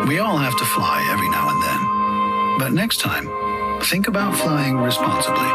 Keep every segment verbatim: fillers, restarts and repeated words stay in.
We all have to fly every now and then. But next time, think about flying responsibly.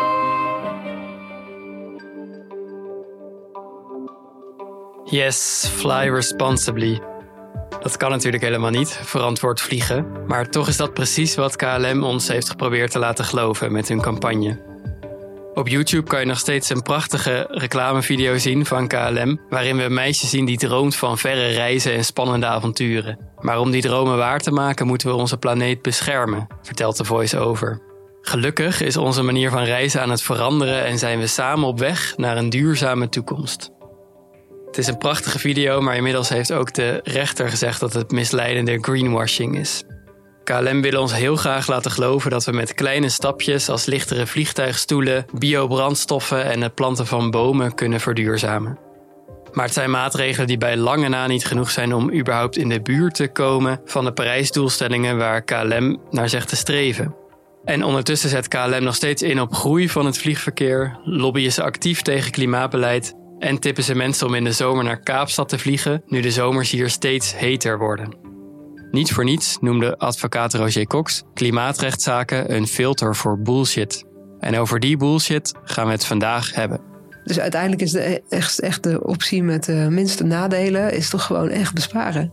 Yes, fly responsibly. Dat kan natuurlijk helemaal niet, verantwoord vliegen. Maar toch is dat precies wat K L M ons heeft geprobeerd te laten geloven met hun campagne. Op YouTube kan je nog steeds een prachtige reclamevideo zien van K L M... waarin we een meisje zien die droomt van verre reizen en spannende avonturen. Maar om die dromen waar te maken moeten we onze planeet beschermen, vertelt de voice-over. Gelukkig is onze manier van reizen aan het veranderen en zijn we samen op weg naar een duurzame toekomst. Het is een prachtige video, maar inmiddels heeft ook de rechter gezegd dat het misleidende greenwashing is. K L M wil ons heel graag laten geloven dat we met kleine stapjes als lichtere vliegtuigstoelen, biobrandstoffen en het planten van bomen kunnen verduurzamen. Maar het zijn maatregelen die bij lange na niet genoeg zijn om überhaupt in de buurt te komen van de Parijsdoelstellingen waar K L M naar zegt te streven. En ondertussen zet K L M nog steeds in op groei van het vliegverkeer, lobbyen ze actief tegen klimaatbeleid en tippen ze mensen om in de zomer naar Kaapstad te vliegen, nu de zomers hier steeds heter worden. Niet voor niets noemde advocaat Roger Cox klimaatrechtszaken een filter voor bullshit. En over die bullshit gaan we het vandaag hebben. Dus uiteindelijk is de echt, echt de optie met de minste nadelen is toch gewoon echt besparen.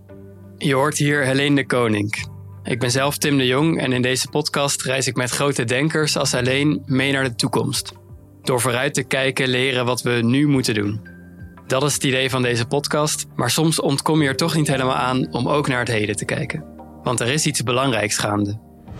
Je hoort hier Helene de Koning. Ik ben zelf Tim de Jong en in deze podcast reis ik met grote denkers als Helene mee naar de toekomst. Door vooruit te kijken leren wat we nu moeten doen. Dat is het idee van deze podcast, maar soms ontkom je er toch niet helemaal aan om ook naar het heden te kijken. Want er is iets belangrijks gaande.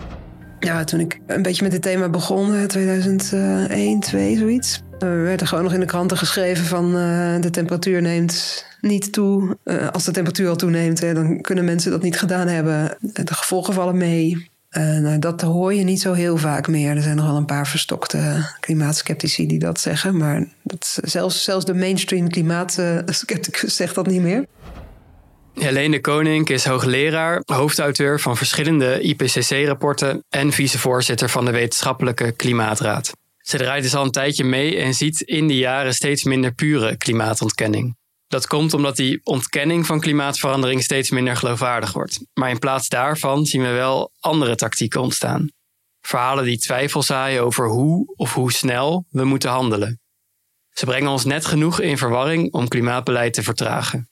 Ja, toen ik een beetje met dit thema begon, tweeduizend één, twee, zoiets. Er werd er gewoon nog in de kranten geschreven van uh, de temperatuur neemt niet toe. Uh, als de temperatuur al toeneemt, hè, dan kunnen mensen dat niet gedaan hebben. De gevolgen vallen mee. Uh, nou, dat hoor je niet zo heel vaak meer. Er zijn nogal een paar verstokte klimaatskeptici die dat zeggen. Maar dat, zelfs, zelfs de mainstream klimaatskepticus zegt dat niet meer. Helene de Koning is hoogleraar, hoofdauteur van verschillende I P C C-rapporten en vicevoorzitter van de Wetenschappelijke Klimaatraad. Ze draait dus al een tijdje mee en ziet in die jaren steeds minder pure klimaatontkenning. Dat komt omdat die ontkenning van klimaatverandering steeds minder geloofwaardig wordt. Maar in plaats daarvan zien we wel andere tactieken ontstaan. Verhalen die twijfel zaaien over hoe of hoe snel we moeten handelen. Ze brengen ons net genoeg in verwarring om klimaatbeleid te vertragen.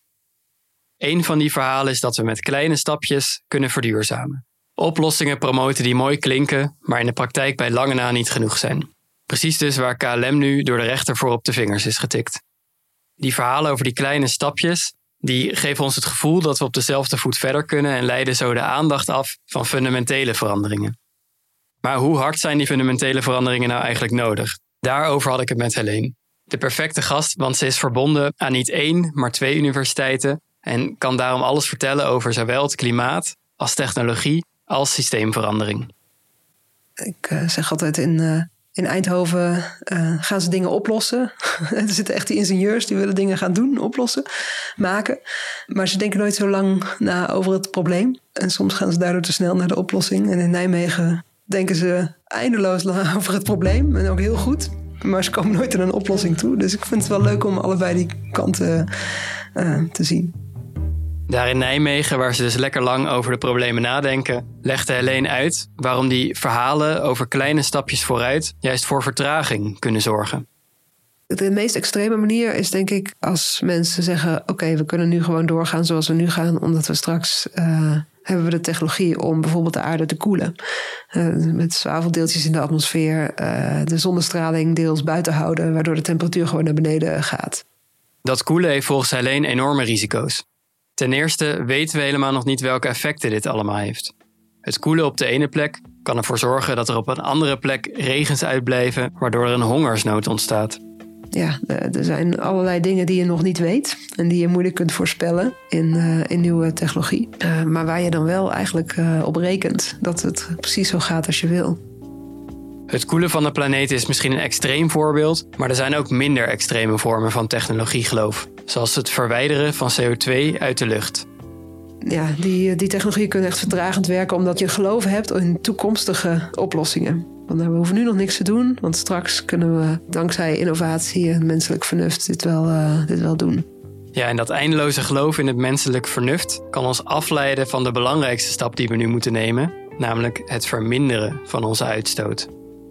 Een van die verhalen is dat we met kleine stapjes kunnen verduurzamen. Oplossingen promoten die mooi klinken, maar in de praktijk bij lange na niet genoeg zijn. Precies dus waar K L M nu door de rechter voor op de vingers is getikt. Die verhalen over die kleine stapjes, die geven ons het gevoel dat we op dezelfde voet verder kunnen en leiden zo de aandacht af van fundamentele veranderingen. Maar hoe hard zijn die fundamentele veranderingen nou eigenlijk nodig? Daarover had ik het met Helene. De perfecte gast, want ze is verbonden aan niet één, maar twee universiteiten en kan daarom alles vertellen over zowel het klimaat als technologie als systeemverandering. Ik uh, zeg altijd in... Uh... In Eindhoven uh, gaan ze dingen oplossen. Er zitten echt die ingenieurs die willen dingen gaan doen, oplossen, maken. Maar ze denken nooit zo lang na over het probleem. En soms gaan ze daardoor te snel naar de oplossing. En in Nijmegen denken ze eindeloos lang over het probleem. En ook heel goed. Maar ze komen nooit aan een oplossing toe. Dus ik vind het wel leuk om allebei die kanten uh, te zien. Daar in Nijmegen, waar ze dus lekker lang over de problemen nadenken, legde Helene uit waarom die verhalen over kleine stapjes vooruit juist voor vertraging kunnen zorgen. De meest extreme manier is denk ik als mensen zeggen, oké, okay, we kunnen nu gewoon doorgaan zoals we nu gaan, omdat we straks uh, hebben we de technologie om bijvoorbeeld de aarde te koelen. Uh, met zwaveldeeltjes in de atmosfeer, uh, de zonnestraling deels buiten houden, waardoor de temperatuur gewoon naar beneden gaat. Dat koelen heeft volgens Helene enorme risico's. Ten eerste weten we helemaal nog niet welke effecten dit allemaal heeft. Het koelen op de ene plek kan ervoor zorgen dat er op een andere plek regens uitblijven, waardoor er een hongersnood ontstaat. Ja, er zijn allerlei dingen die je nog niet weet en die je moeilijk kunt voorspellen in, uh, in nieuwe technologie. Uh, maar waar je dan wel eigenlijk uh, op rekent dat het precies zo gaat als je wil. Het koelen van de planeet is misschien een extreem voorbeeld, maar er zijn ook minder extreme vormen van technologiegeloof, zoals het verwijderen van C O twee uit de lucht. Ja, die, die technologieën kunnen echt vertragend werken omdat je geloof hebt in toekomstige oplossingen. Want we hoeven nu nog niks te doen, want straks kunnen we dankzij innovatie en menselijk vernuft dit wel, uh, dit wel doen. Ja, en dat eindeloze geloof in het menselijk vernuft kan ons afleiden van de belangrijkste stap die we nu moeten nemen, namelijk het verminderen van onze uitstoot.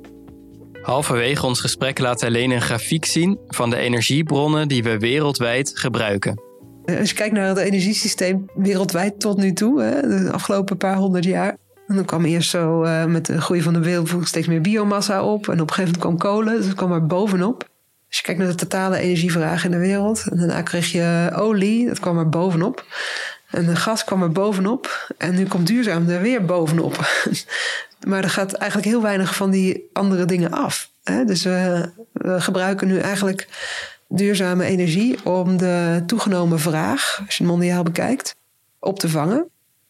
Halverwege ons gesprek laat Helene een grafiek zien van de energiebronnen die we wereldwijd gebruiken. Als je kijkt naar het energiesysteem wereldwijd tot nu toe, hè, de afgelopen paar honderd jaar. En dan kwam eerst zo uh, met de groei van de wereldbevolking steeds meer biomassa op. En op een gegeven moment kwam kolen, dus dat kwam er bovenop. Als je kijkt naar de totale energievraag in de wereld. En daarna kreeg je olie, dat kwam er bovenop. En de gas kwam er bovenop. En nu komt duurzaam er weer bovenop. Maar er gaat eigenlijk heel weinig van die andere dingen af. Hè? Dus we, we gebruiken nu eigenlijk duurzame energie om de toegenomen vraag, als je het mondiaal bekijkt, op te vangen.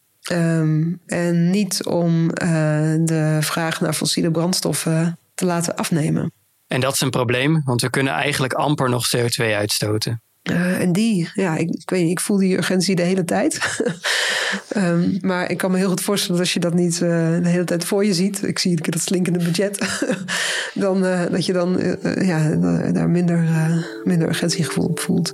Um, en niet om uh, de vraag naar fossiele brandstoffen te laten afnemen. En dat is een probleem, want we kunnen eigenlijk amper nog C O twee uitstoten. Uh, en die, ja, ik, ik weet niet, ik voel die urgentie de hele tijd. um, maar ik kan me heel goed voorstellen dat als je dat niet uh, de hele tijd voor je ziet, ik zie dat slinkende budget, dan uh, dat je dan uh, ja, daar minder, uh, minder urgentiegevoel op voelt.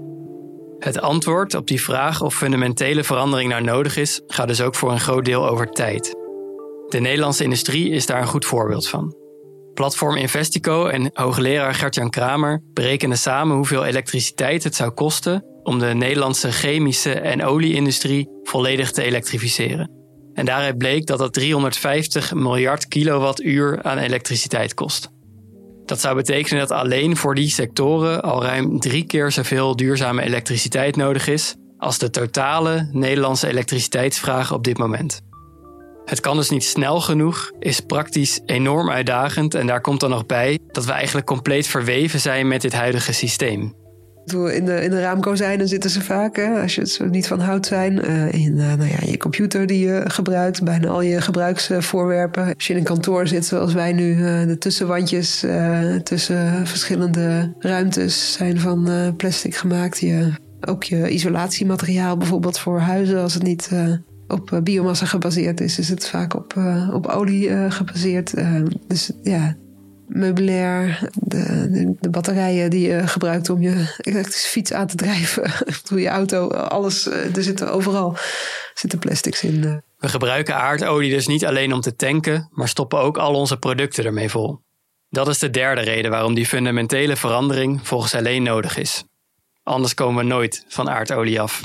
Het antwoord op die vraag of fundamentele verandering nou nodig is, gaat dus ook voor een groot deel over tijd. De Nederlandse industrie is daar een goed voorbeeld van. Platform Investico en hoogleraar Gert-Jan Kramer berekenen samen hoeveel elektriciteit het zou kosten om de Nederlandse chemische en olie-industrie volledig te elektrificeren. En daaruit bleek dat dat driehonderdvijftig miljard kilowattuur aan elektriciteit kost. Dat zou betekenen dat alleen voor die sectoren al ruim drie keer zoveel duurzame elektriciteit nodig is als de totale Nederlandse elektriciteitsvraag op dit moment. Het kan dus niet snel genoeg, is praktisch enorm uitdagend en daar komt dan nog bij dat we eigenlijk compleet verweven zijn met dit huidige systeem. In de, in de raamkozijnen zitten ze vaak, hè, als je het zo niet van hout zijn. Uh, in uh, nou ja, je computer die je gebruikt, bijna al je gebruiksvoorwerpen. Als je in een kantoor zit zoals wij nu, uh, de tussenwandjes uh, tussen verschillende ruimtes zijn van uh, plastic gemaakt. Je, ook je isolatiemateriaal bijvoorbeeld voor huizen, als het niet uh, op uh, biomassa gebaseerd is, is het vaak op, uh, op olie uh, gebaseerd. Uh, dus ja... Meubilair, de, de, de batterijen die je gebruikt om je elektrische fiets aan te drijven. Je auto, alles, er zitten overal zitten plastics in. We gebruiken aardolie dus niet alleen om te tanken, maar stoppen ook al onze producten ermee vol. Dat is de derde reden waarom die fundamentele verandering volgens Helene nodig is. Anders komen we nooit van aardolie af.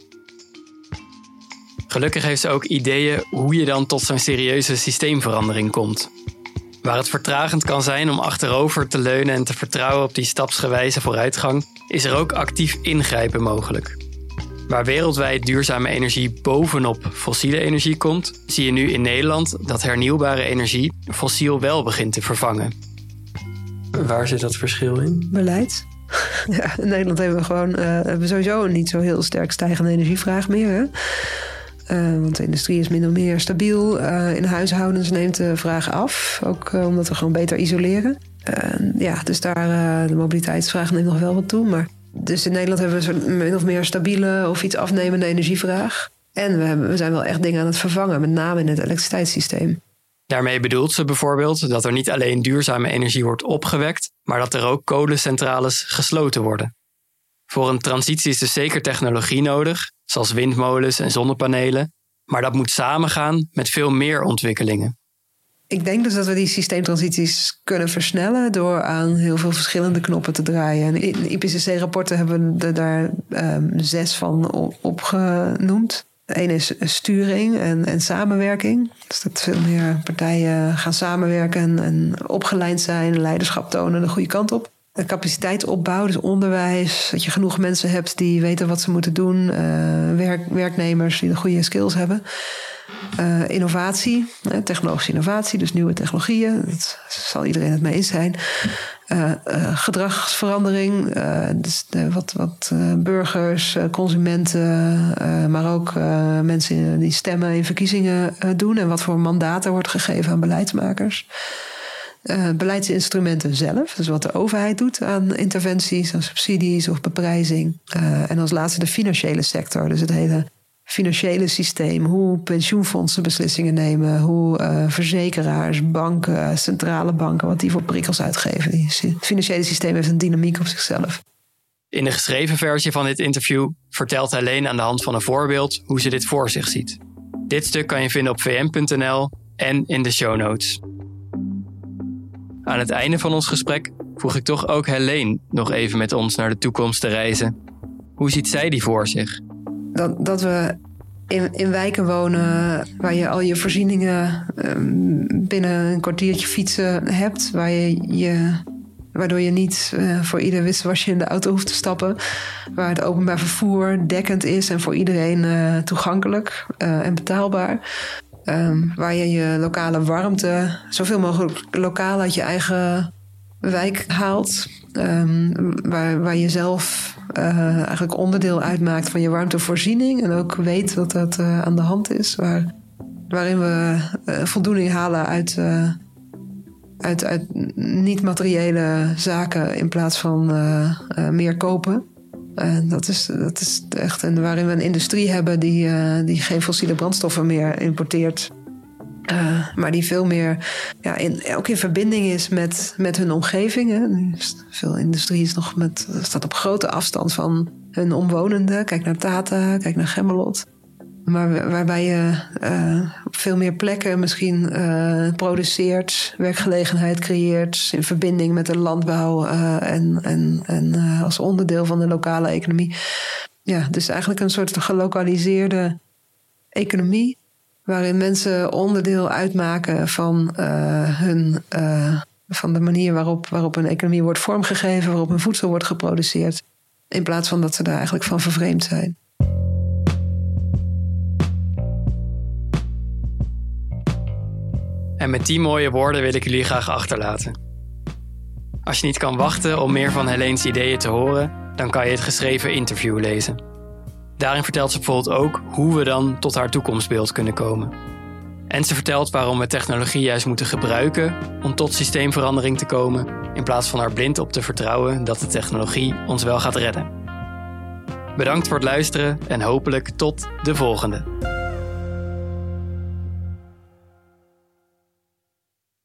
Gelukkig heeft ze ook ideeën hoe je dan tot zo'n serieuze systeemverandering komt. Waar het vertragend kan zijn om achterover te leunen en te vertrouwen op die stapsgewijze vooruitgang, is er ook actief ingrijpen mogelijk. Waar wereldwijd duurzame energie bovenop fossiele energie komt, zie je nu in Nederland dat hernieuwbare energie fossiel wel begint te vervangen. Waar zit dat verschil in? Beleid. Ja, in Nederland hebben we gewoon uh, hebben we sowieso een niet zo heel sterk stijgende energievraag meer. Hè? Uh, want de industrie is min of meer stabiel. Uh, in huishoudens neemt de vraag af. Ook uh, omdat we gewoon beter isoleren. Uh, ja, dus daar uh, de mobiliteitsvraag neemt nog wel wat toe. Maar dus in Nederland hebben we een min of meer stabiele of iets afnemende energievraag. En we, hebben, we zijn wel echt dingen aan het vervangen. Met name in het elektriciteitssysteem. Daarmee bedoelt ze bijvoorbeeld dat er niet alleen duurzame energie wordt opgewekt, maar dat er ook kolencentrales gesloten worden. Voor een transitie is dus zeker technologie nodig, zoals windmolens en zonnepanelen, maar dat moet samengaan met veel meer ontwikkelingen. Ik denk dus dat we die systeemtransities kunnen versnellen door aan heel veel verschillende knoppen te draaien. In de I P C C-rapporten hebben we er daar um, zes van opgenoemd. Eén is sturing en, en samenwerking. Dus dat veel meer partijen gaan samenwerken en, en opgeleid zijn, leiderschap tonen de goede kant op. De capaciteitsopbouw, dus onderwijs, dat je genoeg mensen hebt die weten wat ze moeten doen. Uh, werk, werknemers die de goede skills hebben. Uh, innovatie, uh, technologische innovatie, dus nieuwe technologieën. Dat zal iedereen het mee eens zijn. Uh, uh, gedragsverandering, uh, dus de, wat, wat uh, burgers, uh, consumenten, uh, maar ook uh, mensen die stemmen in verkiezingen uh, doen. En wat voor mandaten wordt gegeven aan beleidsmakers. Uh, beleidsinstrumenten zelf, dus wat de overheid doet aan interventies, aan subsidies of beprijzing. Uh, en als laatste de financiële sector, dus het hele financiële systeem. Hoe pensioenfondsen beslissingen nemen, hoe uh, verzekeraars, banken, centrale banken, wat die voor prikkels uitgeven. Het financiële systeem heeft een dynamiek op zichzelf. In de geschreven versie van dit interview vertelt Helene aan de hand van een voorbeeld hoe ze dit voor zich ziet. Dit stuk kan je vinden op v m punt n l en in de show notes. Aan het einde van ons gesprek vroeg ik toch ook Helene nog even met ons naar de toekomst te reizen. Hoe ziet zij die voor zich? Dat, dat we in, in wijken wonen waar je al je voorzieningen um, binnen een kwartiertje fietsen hebt. Waar je, je, waardoor je niet uh, voor ieder wisselwasje in de auto hoeft te stappen. Waar het openbaar vervoer dekkend is en voor iedereen uh, toegankelijk uh, en betaalbaar. Um, waar je je lokale warmte zoveel mogelijk lokaal uit je eigen wijk haalt. Um, waar, waar je zelf uh, eigenlijk onderdeel uitmaakt van je warmtevoorziening. En ook weet dat dat uh, aan de hand is. Waar, waarin we uh, voldoening halen uit, uh, uit, uit niet-materiële zaken in plaats van uh, uh, meer kopen. En dat is, dat is echt. En waarin we een industrie hebben die, uh, die geen fossiele brandstoffen meer importeert. Uh, maar die veel meer ja, in, ook in verbinding is met, met hun omgeving. Hè. Veel industrie is nog met, staat op grote afstand van hun omwonenden. Kijk naar Tata, kijk naar Gemmelot. Maar waarbij je uh, op veel meer plekken misschien uh, produceert, werkgelegenheid creëert in verbinding met de landbouw uh, en, en, en uh, als onderdeel van de lokale economie. Ja, dus eigenlijk een soort gelokaliseerde economie waarin mensen onderdeel uitmaken van uh, hun uh, van de manier waarop, waarop een economie wordt vormgegeven, waarop een voedsel wordt geproduceerd, in plaats van dat ze daar eigenlijk van vervreemd zijn. En met die mooie woorden wil ik jullie graag achterlaten. Als je niet kan wachten om meer van Helene's ideeën te horen, dan kan je het geschreven interview lezen. Daarin vertelt ze bijvoorbeeld ook hoe we dan tot haar toekomstbeeld kunnen komen. En ze vertelt waarom we technologie juist moeten gebruiken om tot systeemverandering te komen, in plaats van er blind op te vertrouwen dat de technologie ons wel gaat redden. Bedankt voor het luisteren en hopelijk tot de volgende.